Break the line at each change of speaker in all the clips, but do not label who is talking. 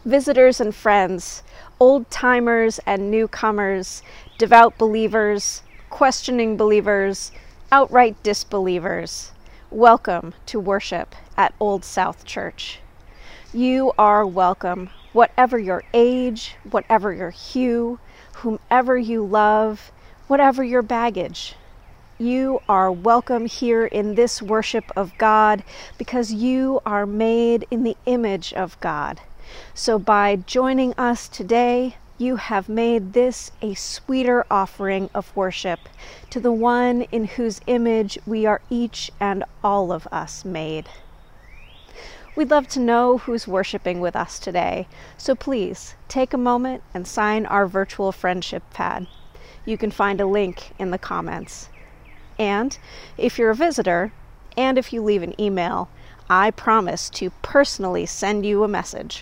visitors and friends, old-timers and newcomers, devout believers, questioning believers, outright disbelievers. Welcome to worship at Old South Church. You are welcome, whatever your age, whatever your hue, whomever you love, whatever your baggage. You are welcome here in this worship of God because you are made in the image of God. So by joining us today, you have made this a sweeter offering of worship to the one in whose image we are each and all of us made. We'd love to know who's worshiping with us today, so please take a moment and sign our virtual friendship pad. You can find a link in the comments. And if you're a visitor, and if you leave an email, I promise to personally send you a message.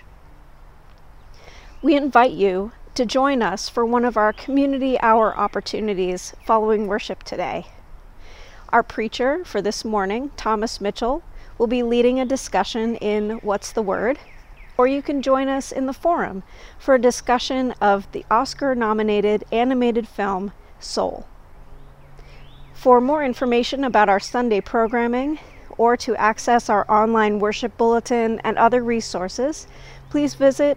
We invite you to join us for one of our community hour opportunities following worship today. Our preacher for this morning, Thomas Mitchell, will be leading a discussion in What's the Word? Or you can join us in the forum for a discussion of the Oscar-nominated animated film, Soul. For more information about our Sunday programming, or to access our online worship bulletin and other resources, please visit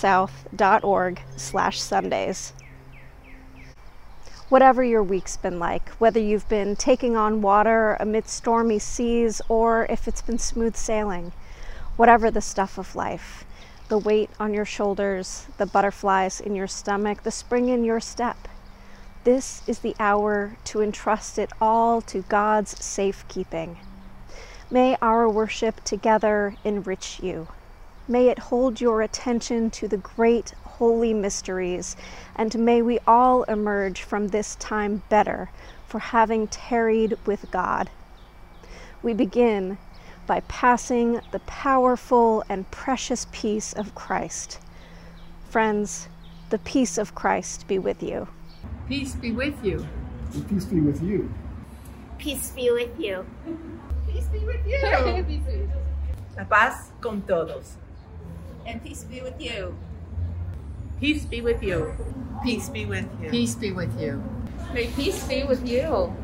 oldsouth.org/Sundays. Whatever your week's been like, whether you've been taking on water amidst stormy seas or if it's been smooth sailing, whatever the stuff of life, the weight on your shoulders, the butterflies in your stomach, the spring in your step, this is the hour to entrust it all to God's safekeeping. May our worship together enrich you. May it hold your attention to the great holy mysteries, and may we all emerge from this time better for having tarried with God. We begin by passing the powerful and precious peace of Christ. Friends, the peace of Christ be with you.
Peace be with you.
And peace be with you.
Peace be with you.
Peace be with you.
La paz con todos.
And peace be with you.
Peace be with you.
Peace be with you.
Peace be with you.
May peace be with you.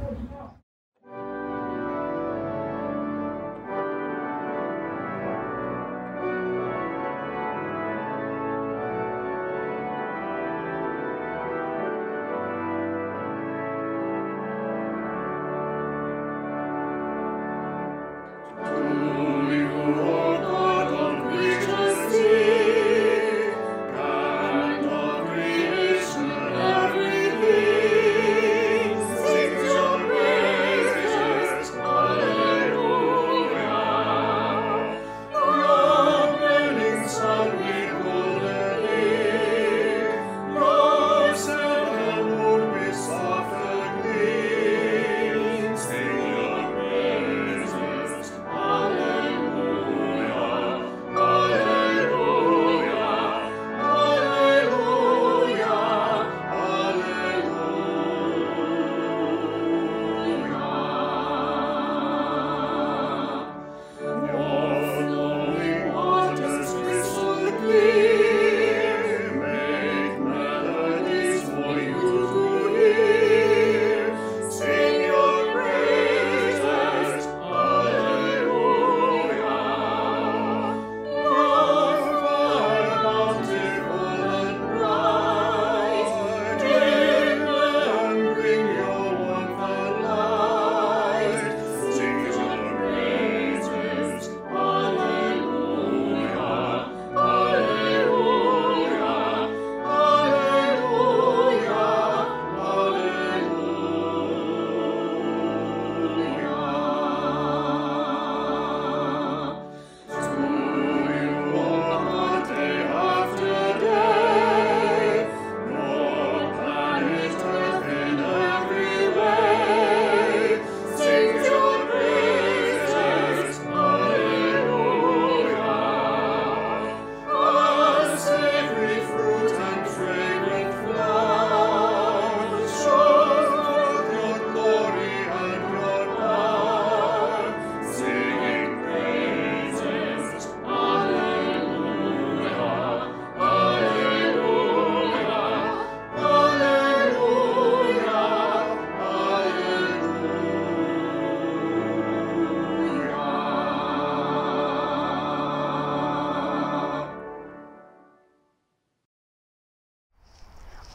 Everything, sing your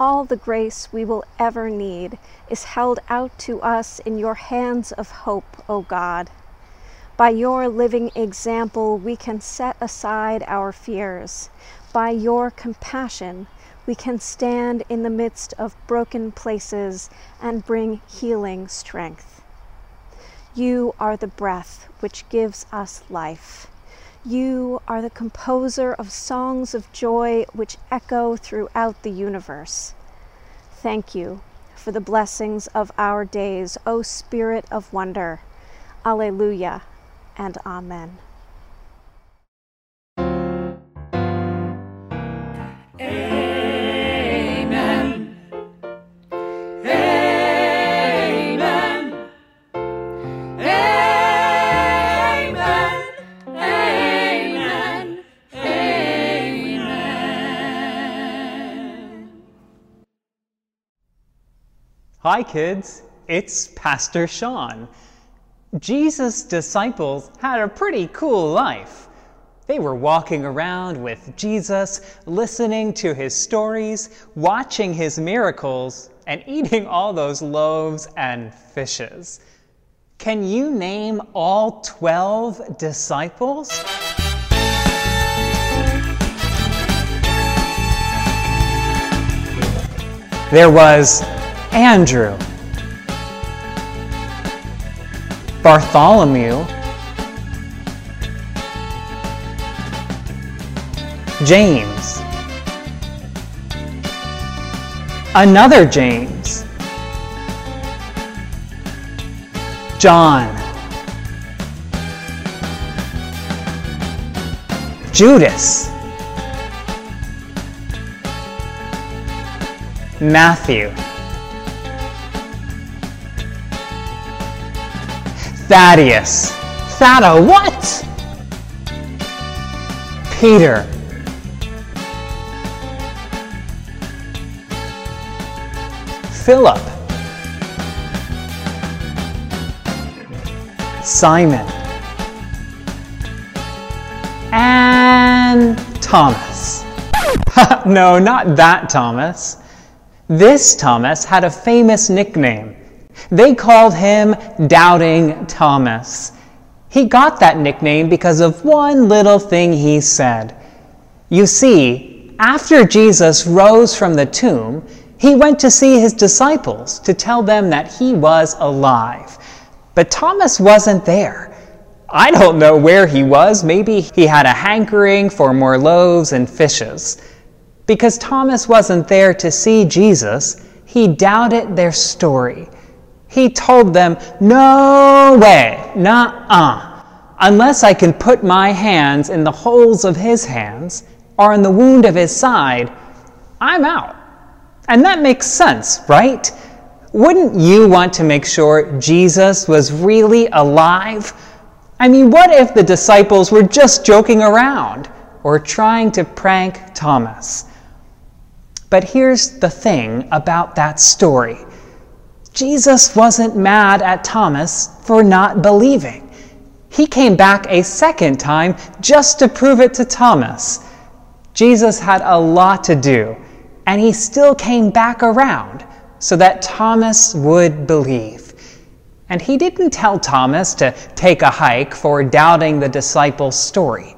all the grace we will ever need is held out to us in your hands of hope, O God. By your living example, we can set aside our fears. By your compassion, we can stand in the midst of broken places and bring healing strength. You are the breath which gives us life. You are the composer of songs of joy which echo throughout the universe. Thank you for the blessings of our days, O Spirit of wonder. Alleluia and Amen.
Hi kids, it's Pastor Sean. Jesus' disciples had a pretty cool life. They were walking around with Jesus, listening to his stories, watching his miracles, and eating all those loaves and fishes. Can you name all 12 disciples? There was Andrew, Bartholomew, James, another James, John, Judas, Matthew, Thaddeus. Thada what? Peter. Philip. Simon. And Thomas. No, not that Thomas. This Thomas had a famous nickname. They called him Doubting Thomas. He got that nickname because of one little thing he said. You see, after Jesus rose from the tomb, he went to see his disciples to tell them that he was alive. But Thomas wasn't there. I don't know where he was. Maybe he had a hankering for more loaves and fishes. Because Thomas wasn't there to see Jesus, he doubted their story. He told them, no way, nuh-uh. Unless I can put my hands in the holes of his hands or in the wound of his side, I'm out. And that makes sense, right? Wouldn't you want to make sure Jesus was really alive? I mean, what if the disciples were just joking around or trying to prank Thomas? But here's the thing about that story. Jesus wasn't mad at Thomas for not believing. He came back a second time just to prove it to Thomas. Jesus had a lot to do, and he still came back around so that Thomas would believe. And he didn't tell Thomas to take a hike for doubting the disciples' story.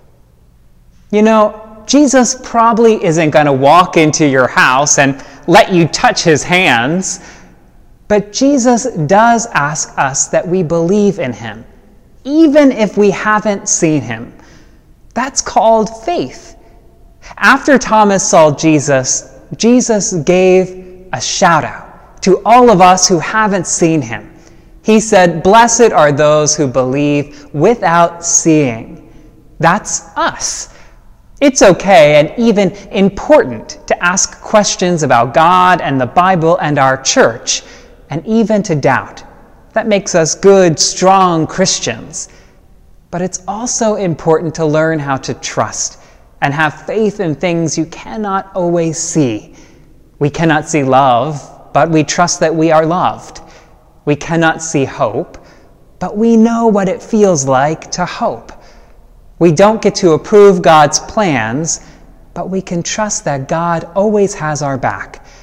You know, Jesus probably isn't going to walk into your house and let you touch his hands. But Jesus does ask us that we believe in him, even if we haven't seen him. That's called faith. After Thomas saw Jesus, Jesus gave a shout out to all of us who haven't seen him. He said, "Blessed are those who believe without seeing." That's us. It's okay and even important to ask questions about God and the Bible and our church, and even to doubt. That makes us good, strong Christians. But it's also important to learn how to trust and have faith in things you cannot always see. We cannot see love, but we trust that we are loved. We cannot see hope, but we know what it feels like to hope. We don't get to approve God's plans, but we can trust that God always has our back.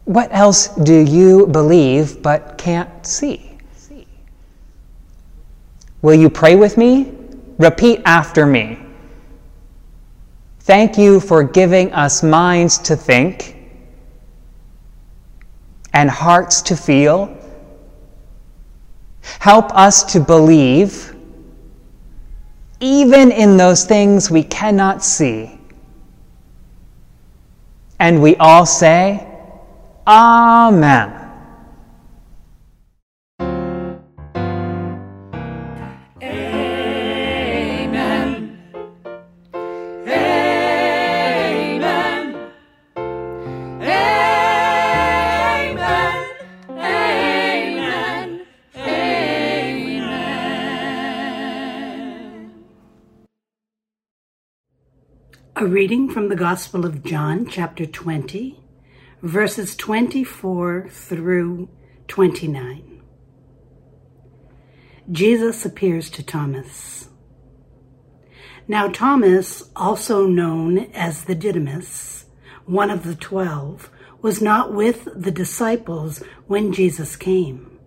What else do you believe but can't see? Will you pray with me? Repeat after me. Thank you for giving us minds to think and hearts to feel. Help us to believe even in those things we cannot see. And we all say, Amen.
A reading from the Gospel of John, chapter 20, verses 24 through 29. Jesus appears to Thomas. Now Thomas, also known as the Didymus, one of the 12, was not with the disciples when Jesus came.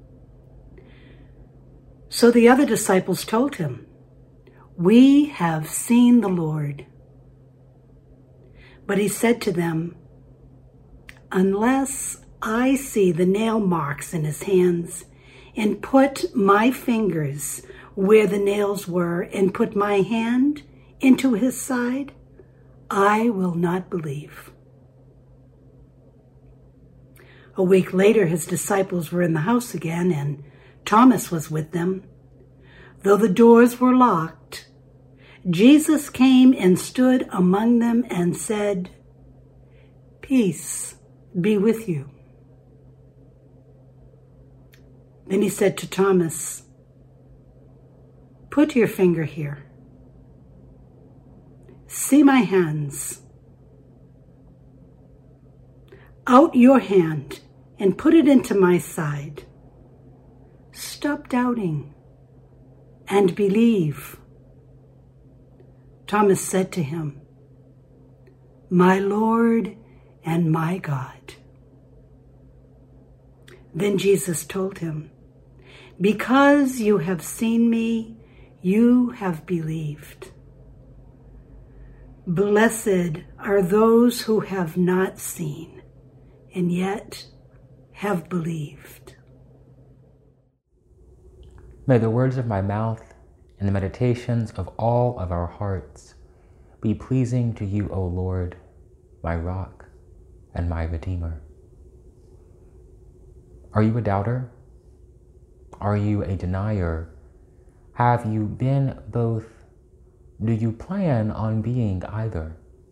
So the other disciples told him, "We have seen the Lord." But he said to them, "Unless I see the nail marks in his hands, and put my fingers where the nails were, and put my hand into his side, I will not believe." A week later, his disciples were in the house again, and Thomas was with them. Though the doors were locked, Jesus came and stood among them and said, "Peace be with you." Then he said to Thomas, "Put your finger here. See my hands. Out your hand and put it into my side. Stop doubting and believe." Thomas said to him, "My Lord and my God." Then Jesus told him, "Because you have seen me, you have believed. Blessed are those who have not seen and yet have believed."
May the words of my mouth and the meditations of all of our hearts be pleasing to you, O Lord, my rock and my Redeemer. Are you a doubter? Are you a denier? Have you been both? Do you plan on being either?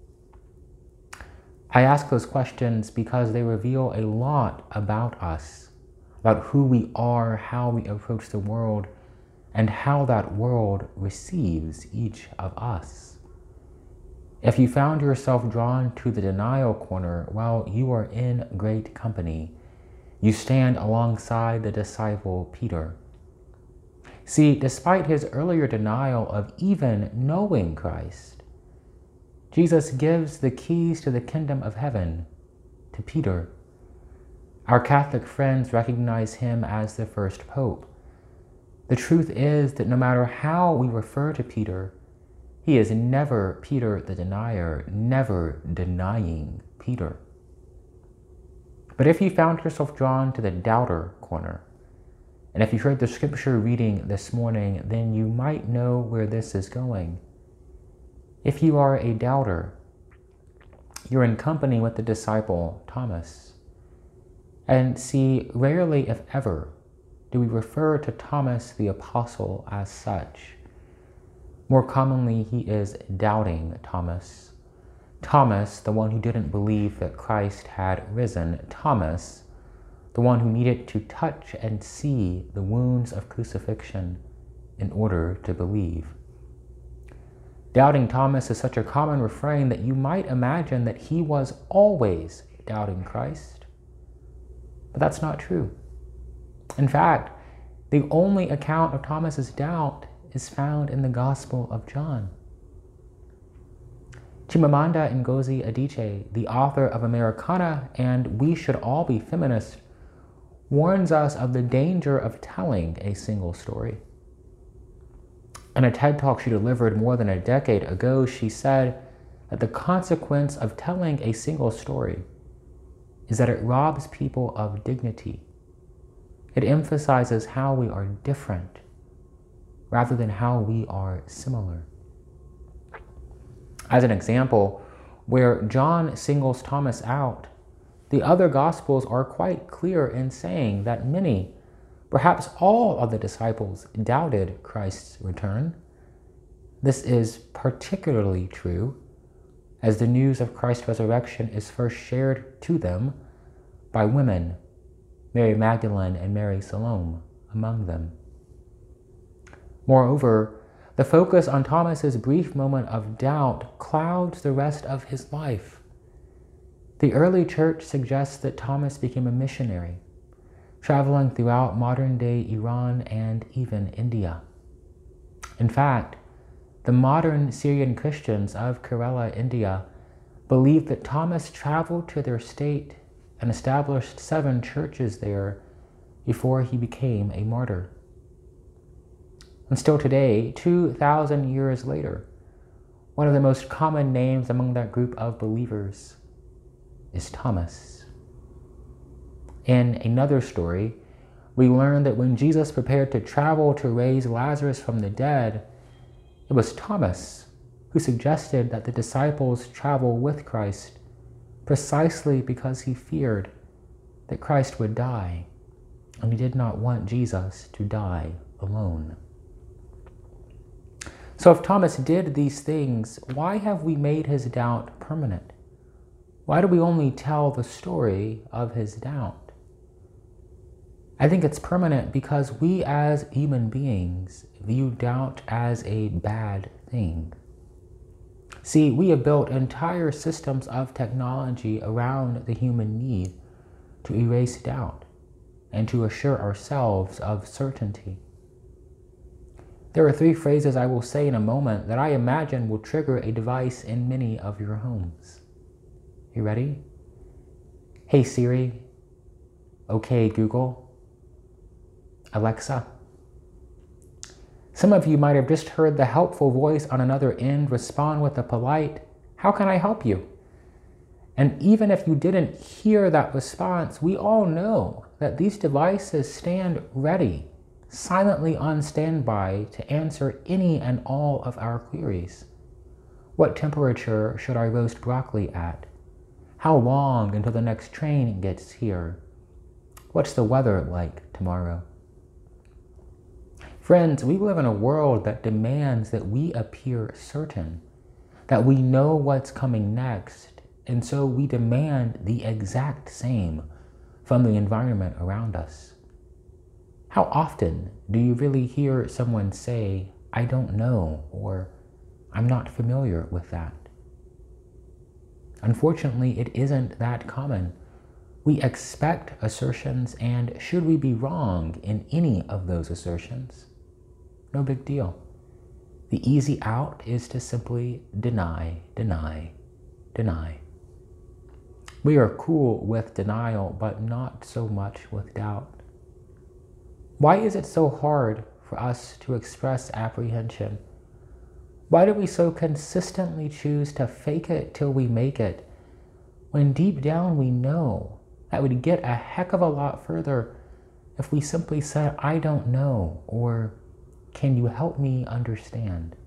I ask those questions because they reveal a lot about us, about who we are, how we approach the world, and how that world receives each of us. If you found yourself drawn to the denial corner, well, you are in great company. You stand alongside the disciple Peter. See, despite his earlier denial of even knowing Christ, Jesus gives the keys to the kingdom of heaven to Peter. Our Catholic friends recognize him as the first pope. The truth is that no matter how we refer to Peter, he is never Peter the denier, never denying Peter. But if you found yourself drawn to the doubter corner, and if you heard the scripture reading this morning, then you might know where this is going. If you are a doubter, you're in company with the disciple Thomas. And see, rarely, if ever, do we refer to Thomas the Apostle as such. More commonly, he is doubting Thomas. Thomas, the one who didn't believe that Christ had risen. Thomas, the one who needed to touch and see the wounds of crucifixion in order to believe. Doubting Thomas is such a common refrain that you might imagine that he was always doubting Christ. But that's not true. In fact, the only account of Thomas's doubt is found in the Gospel of John. Chimamanda Ngozi Adichie, the author of Americana and We Should All Be Feminists, warns us of the danger of telling a single story. In a TED Talk she delivered more than a decade ago, she said that the consequence of telling a single story is that it robs people of dignity. It emphasizes how we are different rather than how we are similar. As an example, where John singles Thomas out, the other Gospels are quite clear in saying that many, perhaps all of the disciples, doubted Christ's return. This is particularly true as the news of Christ's resurrection is first shared to them by women, Mary Magdalene and Mary Salome among them. Moreover, the focus on Thomas's brief moment of doubt clouds the rest of his life. The early church suggests that Thomas became a missionary, traveling throughout modern-day Iran and even India. In fact, the modern Syrian Christians of Kerala, India, believe that Thomas traveled to their state and established 7 churches there before he became a martyr. And still today, 2,000 years later, one of the most common names among that group of believers is Thomas. In another story, we learn that when Jesus prepared to travel to raise Lazarus from the dead, it was Thomas who suggested that the disciples travel with Christ precisely because he feared that Christ would die, and he did not want Jesus to die alone. So if Thomas did these things, why have we made his doubt permanent? Why do we only tell the story of his doubt? I think it's permanent because we as human beings view doubt as a bad thing. See, we have built entire systems of technology around the human need to erase doubt and to assure ourselves of certainty. There are 3 phrases I will say in a moment that I imagine will trigger a device in many of your homes. You ready? Hey Siri. Okay Google. Alexa. Some of you might have just heard the helpful voice on another end respond with a polite, "How can I help you?" And even if you didn't hear that response, we all know that these devices stand ready, silently on standby to answer any and all of our queries. What temperature should I roast broccoli at? How long until the next train gets here? What's the weather like tomorrow? Friends, we live in a world that demands that we appear certain, that we know what's coming next, and so we demand the exact same from the environment around us. How often do you really hear someone say, "I don't know," or "I'm not familiar with that"? Unfortunately, it isn't that common. We expect assertions, and should we be wrong in any of those assertions, no big deal. The easy out is to simply deny, deny, deny. We are cool with denial, but not so much with doubt. Why is it so hard for us to express apprehension? Why do we so consistently choose to fake it till we make it, when deep down we know that we'd get a heck of a lot further if we simply said, "I don't know," or "Can you help me understand?"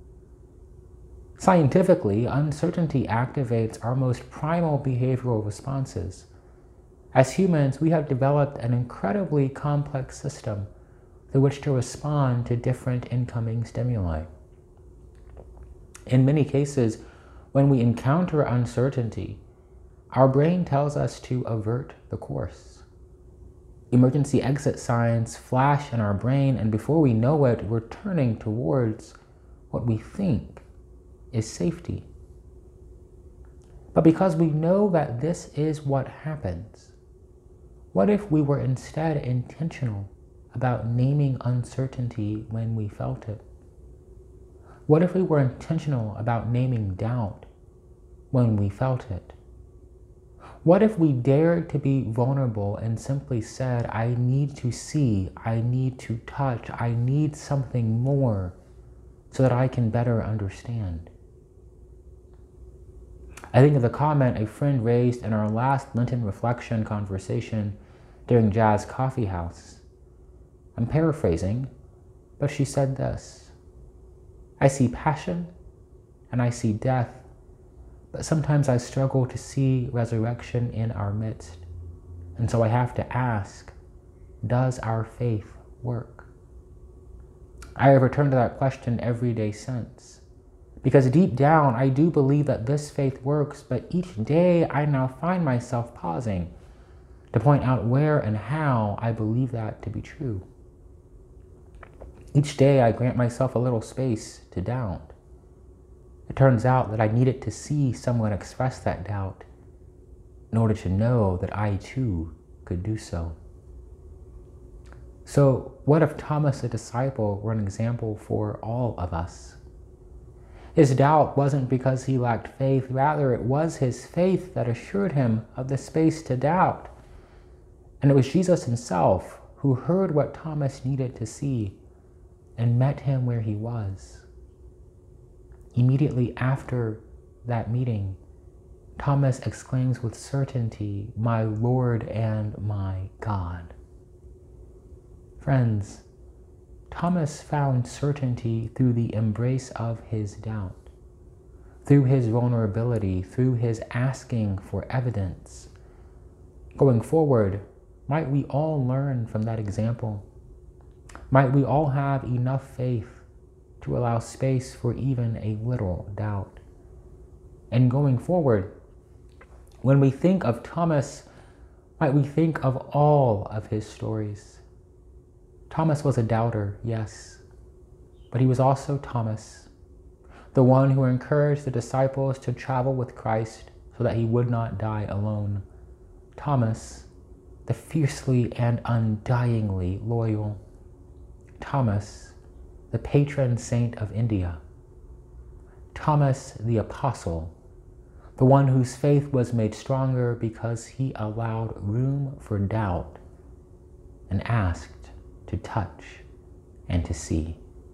Scientifically, uncertainty activates our most primal behavioral responses. As humans, we have developed an incredibly complex system through which to respond to different incoming stimuli. In many cases, when we encounter uncertainty, our brain tells us to avert the course. Emergency exit signs flash in our brain, and before we know it, we're turning towards what we think is safety. But because we know that this is what happens, what if we were instead intentional about naming uncertainty when we felt it? What if we were intentional about naming doubt when we felt it? What if we dared to be vulnerable and simply said, I need to see, I need to touch, I need something more so that I can better understand? I think of the comment a friend raised in our last Lenten reflection conversation during Jazz Coffee House. I'm paraphrasing, but she said this: I see passion and I see death, but sometimes I struggle to see resurrection in our midst. And so I have to ask, does our faith work? I have returned to that question every day since, because deep down I do believe that this faith works, but each day I now find myself pausing to point out where and how I believe that to be true. Each day I grant myself a little space to doubt. It turns out that I needed to see someone express that doubt in order to know that I too could do so. So what if Thomas the disciple were an example for all of us? His doubt wasn't because he lacked faith, rather it was his faith that assured him of the space to doubt. And it was Jesus himself who heard what Thomas needed to see and met him where he was. Immediately after that meeting, Thomas exclaims with certainty, "My Lord and my God." Friends, Thomas found certainty through the embrace of his doubt, through his vulnerability, through his asking for evidence. Going forward, might we all learn from that example? Might we all have enough faith to allow space for even a little doubt? And going forward, when we think of Thomas, might we think of all of his stories? Thomas was a doubter, yes, but he was also Thomas, the one who encouraged the disciples to travel with Christ so that he would not die alone. Thomas, the fiercely and undyingly loyal. Thomas, the patron saint of India. Thomas the apostle, the one whose faith was made stronger because he allowed room for doubt and asked to touch and to see.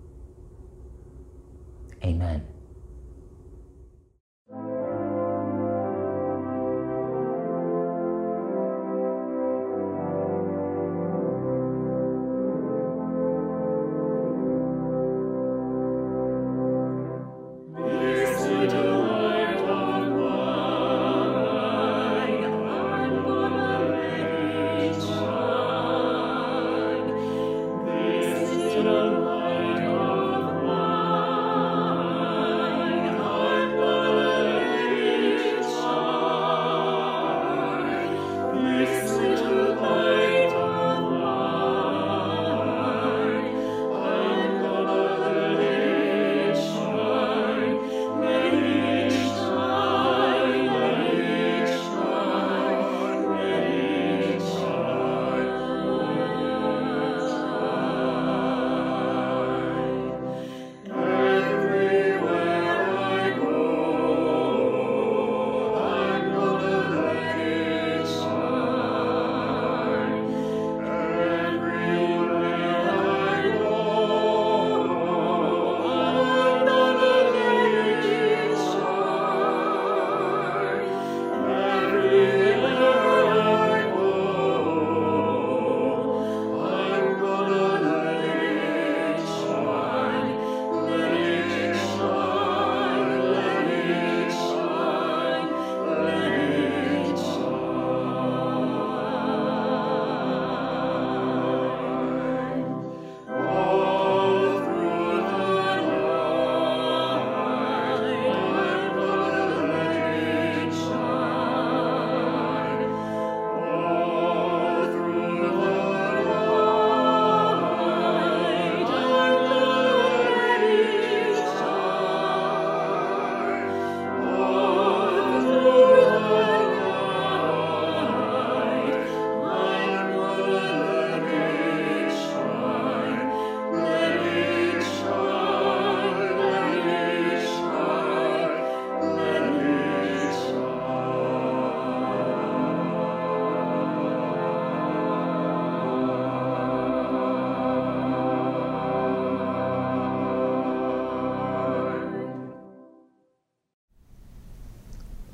Amen.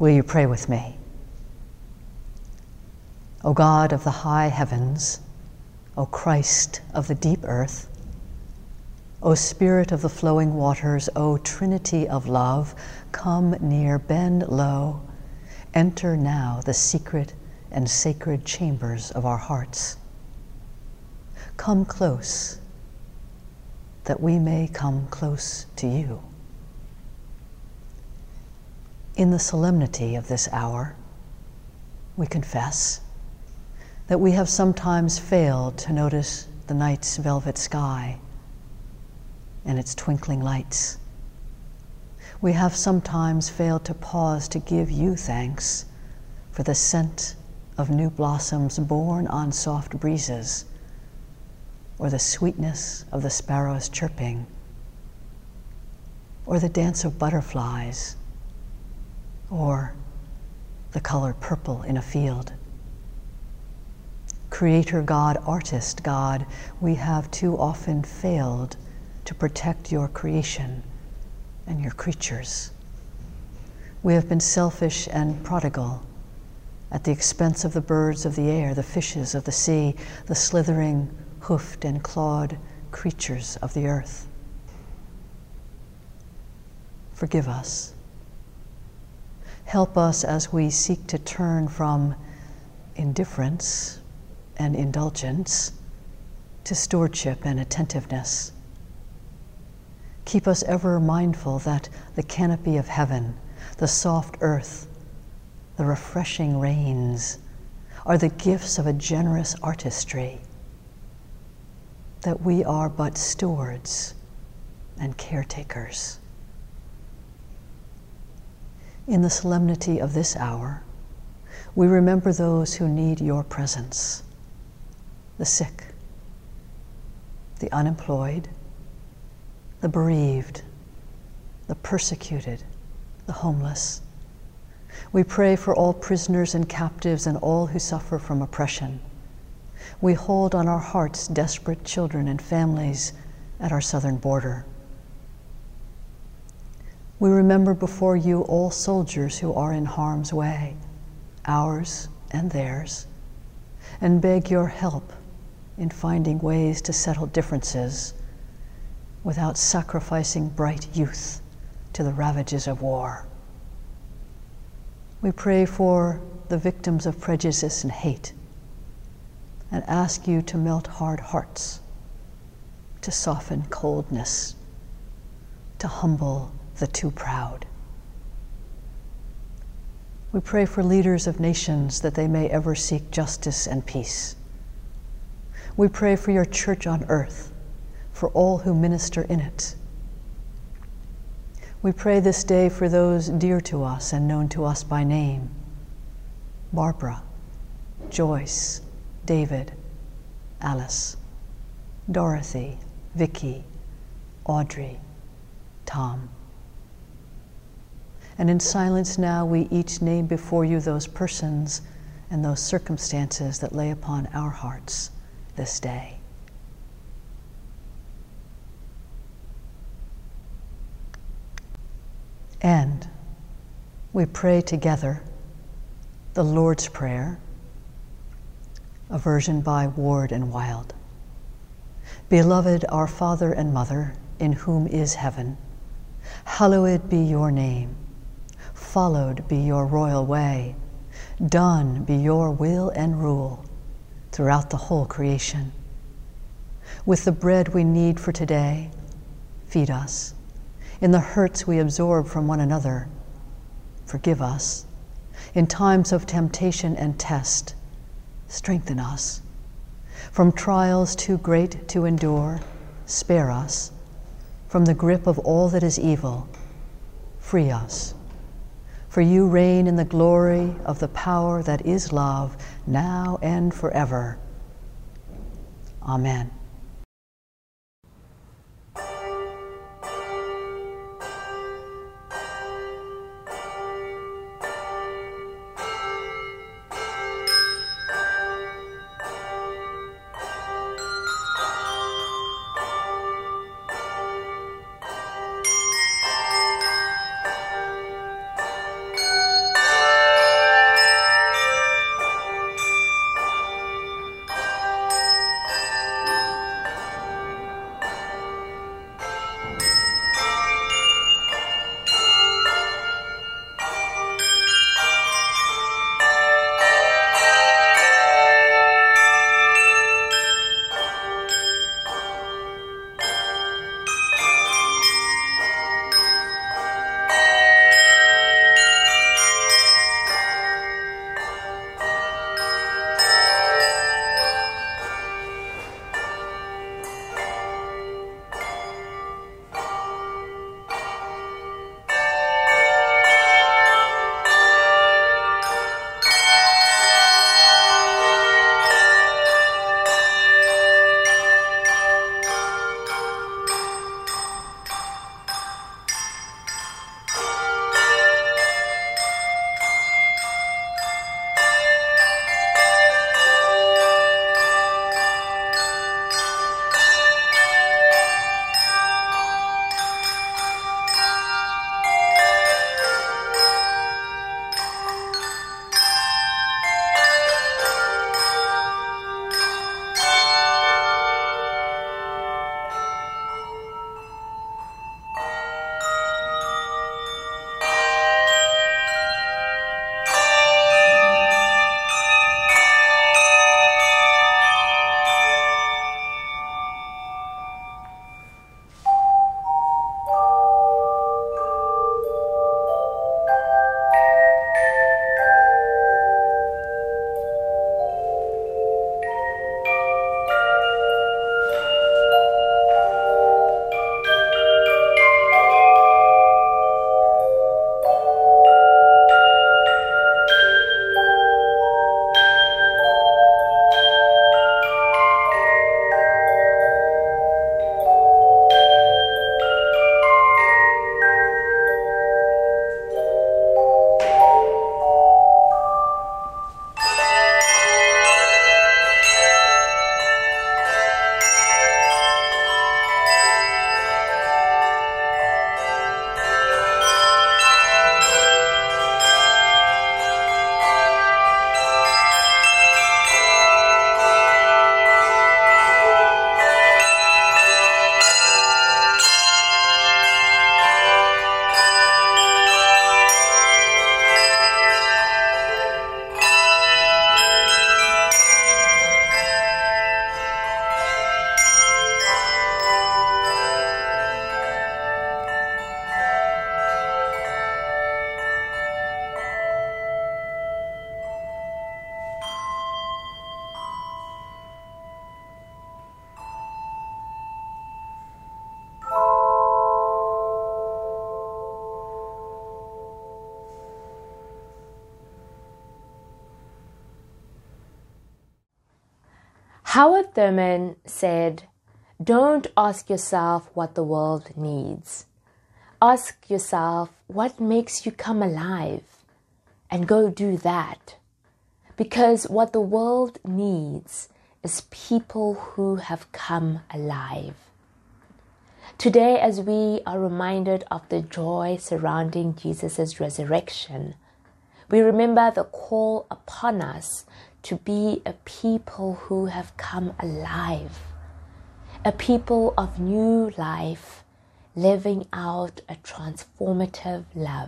Will you pray with me? O God of the high heavens, O Christ of the deep earth, O Spirit of the flowing waters, O Trinity of love, come near, bend low, enter now the secret and sacred chambers of our hearts. Come close, that we may come close to you. In the solemnity of this hour, we confess that we have sometimes failed to notice the night's velvet sky and its twinkling lights. We have sometimes failed to pause to give you thanks for the scent of new blossoms borne on soft breezes, or the sweetness of the sparrow's chirping, or the dance of butterflies, or the color purple in a field. Creator God, artist God, we have too often failed to protect your creation and your creatures. We have been selfish and prodigal at the expense of the birds of the air, the fishes of the sea, the slithering, hoofed and clawed creatures of the earth. Forgive us. Help us as we seek to turn from indifference and indulgence to stewardship and attentiveness. Keep us ever mindful that the canopy of heaven, the soft earth, the refreshing rains are the gifts of a generous artistry, that we are but stewards and caretakers. In the solemnity of this hour, we remember those who need your presence, the sick, the unemployed, the bereaved, the persecuted, the homeless. We pray for all prisoners and captives and all who suffer from oppression. We hold on our hearts desperate children and families at our southern border. We remember before you all soldiers who are in harm's way, ours and theirs, and beg your help in finding ways to settle differences without sacrificing bright youth to the ravages of war. We pray for the victims of prejudice and hate and ask you to melt hard hearts, to soften coldness, to humble the too proud. We pray for leaders of nations that they may ever seek justice and peace. We pray for your church on earth, for all who minister in it. We pray this day for those dear to us and known to us by name: Barbara, Joyce, David, Alice, Dorothy, Vicky, Audrey, Tom. And in silence now, we each name before you those persons and those circumstances that lay upon our hearts this day. And we pray together the Lord's Prayer, a version by Ward and Wild. Beloved, our Father and Mother, in whom is heaven, hallowed be your name. Followed be your royal way. Done be your will and rule throughout the whole creation. With the bread we need for today, feed us. In the hurts we absorb from one another, forgive us. In times of temptation and test, strengthen us. From trials too great to endure, spare us. From the grip of all that is evil, free us. For you reign in the glory of the power that is love, now and forever. Amen.
Howard Thurman said, "Don't ask yourself what the world needs. Ask yourself what makes you come alive, and go do that. Because what the world needs is people who have come alive." Today, as we are reminded of the joy surrounding Jesus' resurrection, we remember the call upon us to be a people who have come alive, a people of new life, living out a transformative love.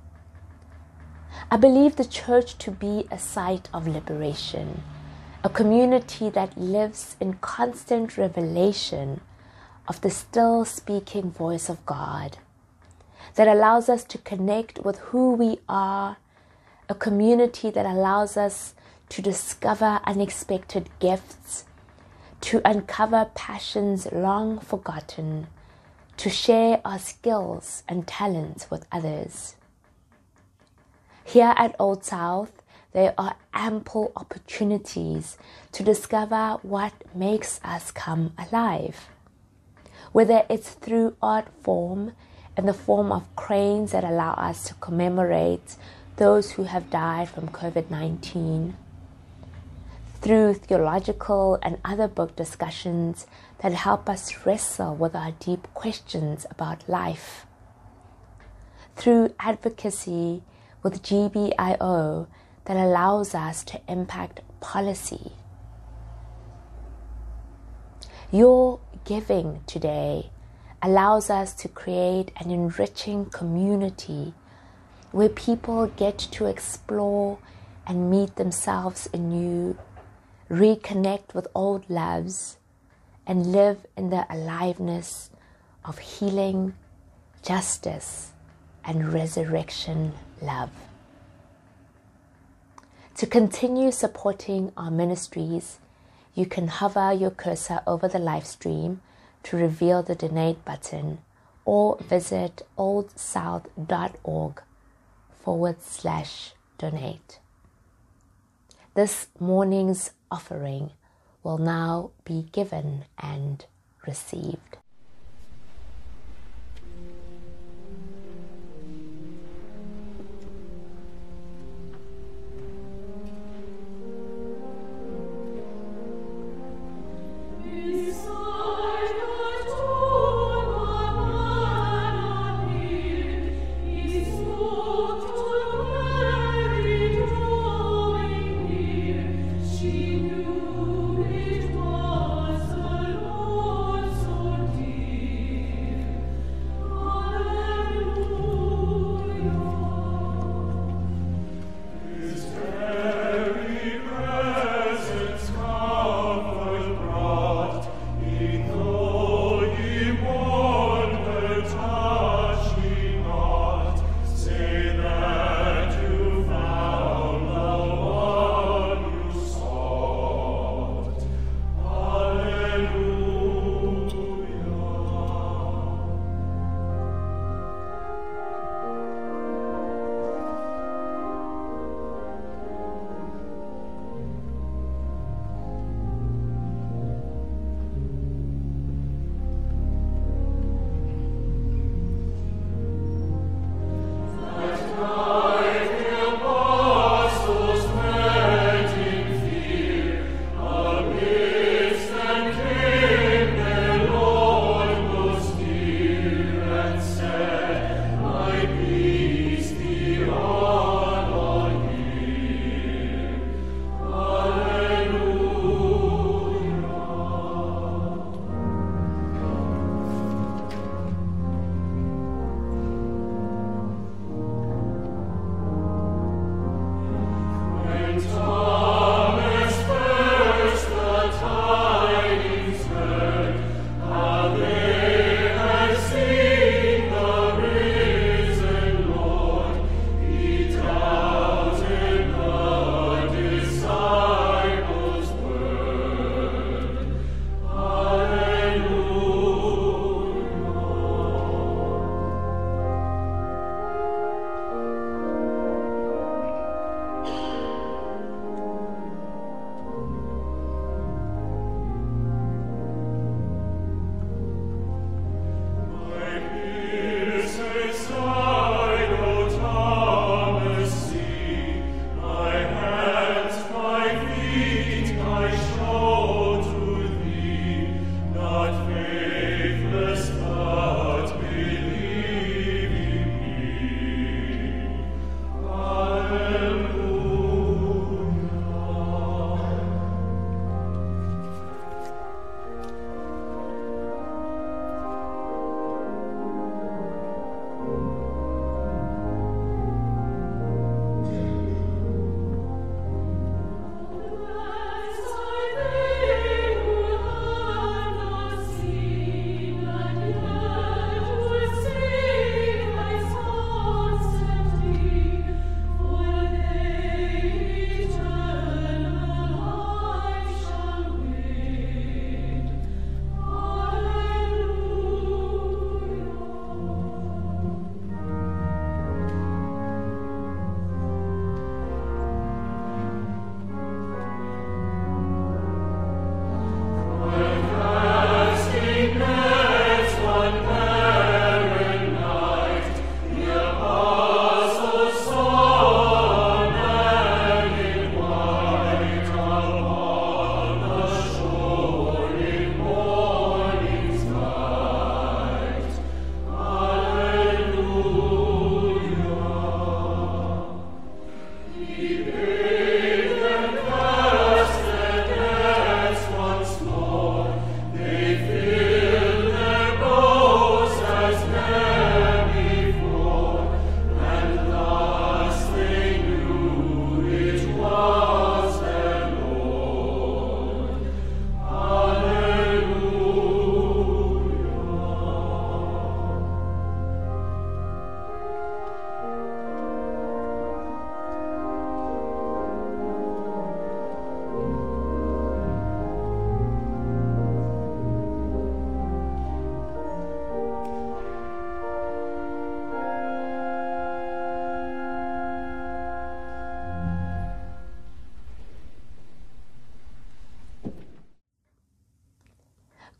I believe the church to be a site of liberation, a community that lives in constant revelation of the still speaking voice of God, that allows us to connect with who we are, a community that allows us to discover unexpected gifts, to uncover passions long forgotten, to share our skills and talents with others. Here at Old South, there are ample opportunities to discover what makes us come alive. Whether it's through art form, in the form of cranes that allow us to commemorate those who have died from COVID-19, through theological and other book discussions that help us wrestle with our deep questions about life, through advocacy with GBIO that allows us to impact policy. Your giving today allows us to create an enriching community where people get to explore and meet themselves anew, reconnect with old loves, and live in the aliveness of healing, justice, and resurrection love. To continue supporting our ministries, you can hover your cursor over the live stream to reveal the donate button, or visit oldsouth.org/donate. This morning's offering will now be given and received.
She knew it was the Lord, so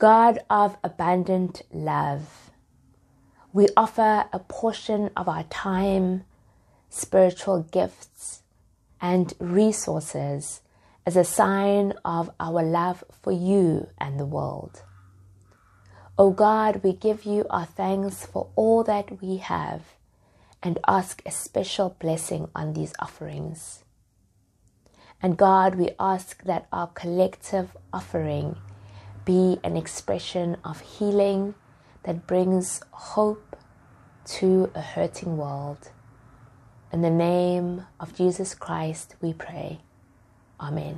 God of abundant love, we offer a portion of our time, spiritual gifts, and resources as a sign of our love for you and the world. O God, we give you our thanks for all that we have and ask a special blessing on these offerings. And God, we ask that our collective offering be an expression of healing that brings hope to a hurting world. In the name of Jesus Christ, we pray. Amen.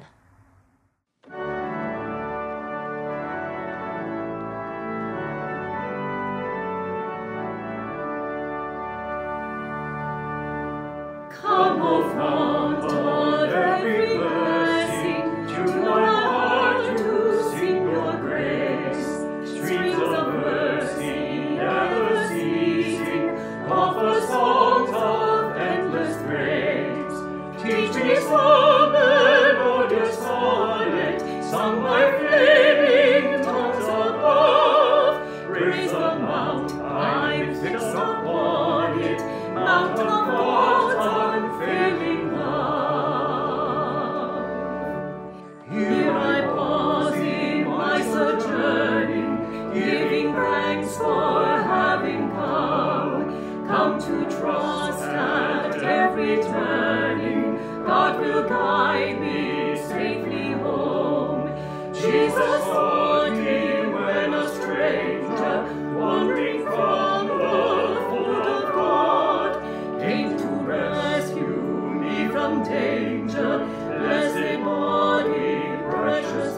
Come, O fount of every blessing, to my heart to sing your grace. Streams of mercy, never ceasing, offer songs of endless praise. Teach me some melodious sonnet, sung by flaming tongues above. Raise the mount, I'm fixed upon it, mountain of God's unfailing love. Here I pause in my sojourning, giving thanks for having come to trust at every turning. God will guide me safely home. Jesus sought me when a stranger, wandering from the fold of God, came to rescue me from danger. Blessed body, precious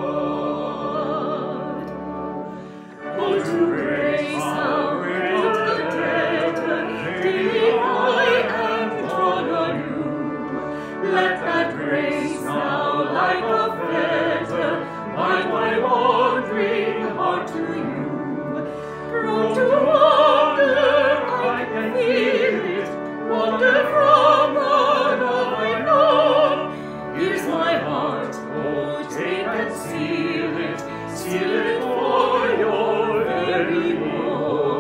blood. Oh, to grace, how great the debtor, daily I am drawn on you. Let that grace now, like a fetter, bind my wandering heart to you. Prone to wander, I can feel it, wander from the love I know. Here's my heart, oh, take and seal it for your very own.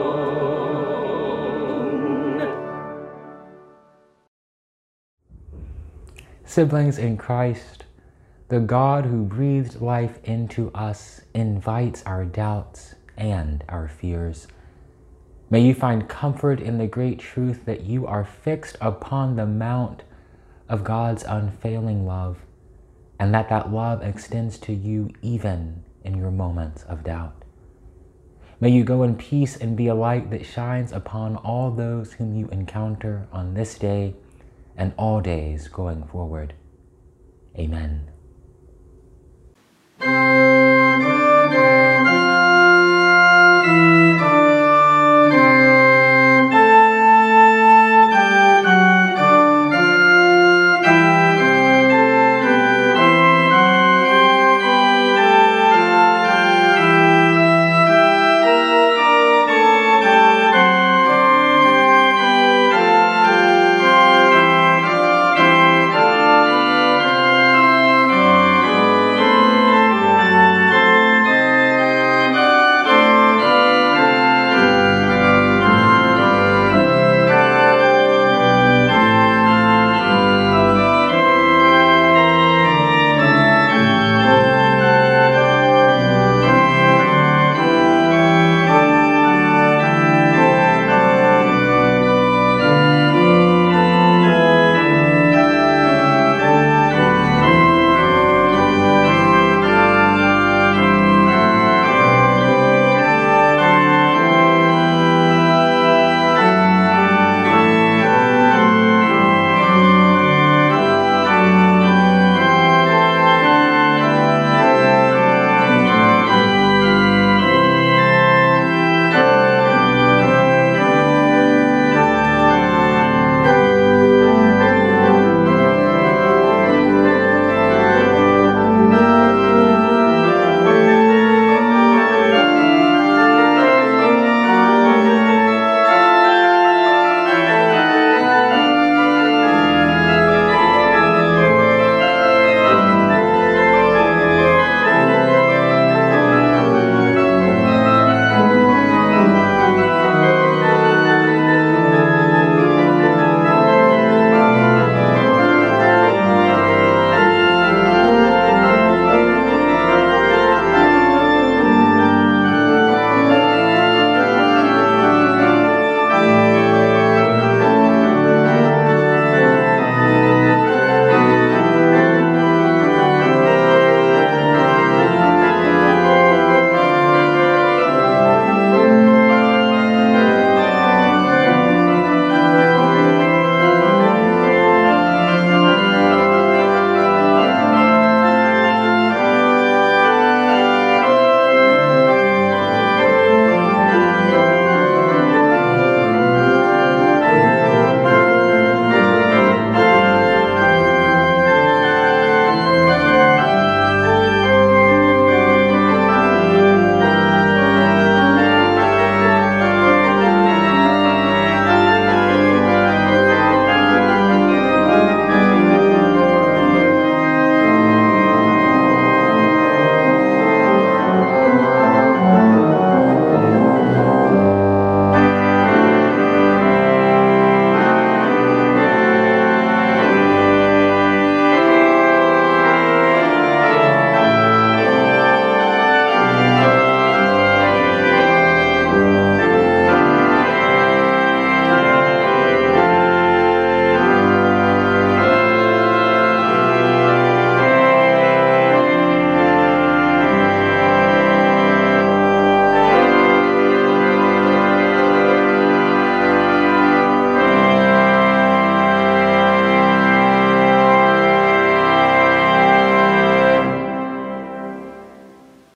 Siblings in Christ, the God who breathed life into us invites our doubts and our fears. May you find comfort in the great truth that you are fixed upon the mount of God's unfailing love, and that love extends to you even in your moments of doubt. May you go in peace and be a light that shines upon all those whom you encounter on this day and all days going forward. Amen.